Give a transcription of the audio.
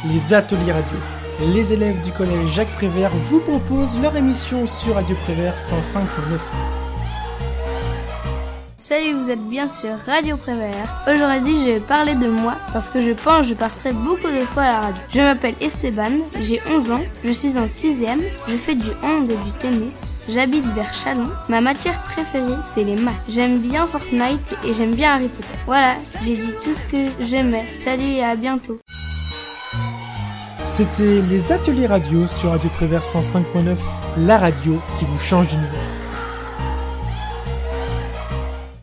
les ateliers radio. Les élèves du collège Jacques Prévert vous proposent leur émission sur Radio Prévert 105.9. Salut, vous êtes bien sur Radio Prévert. Aujourd'hui, je vais parler de moi parce que je pense que je passerai beaucoup de fois à la radio. Je m'appelle Esteban, j'ai 11 ans, je suis en 6e, je fais du hand et du tennis. J'habite vers Chalon. Ma matière préférée, c'est les maths. J'aime bien Fortnite et j'aime bien Harry Potter. Voilà, j'ai dit tout ce que j'aimais. Salut et à bientôt. C'était les ateliers radio sur Radio Prévert 105.9, la radio qui vous change d'univers.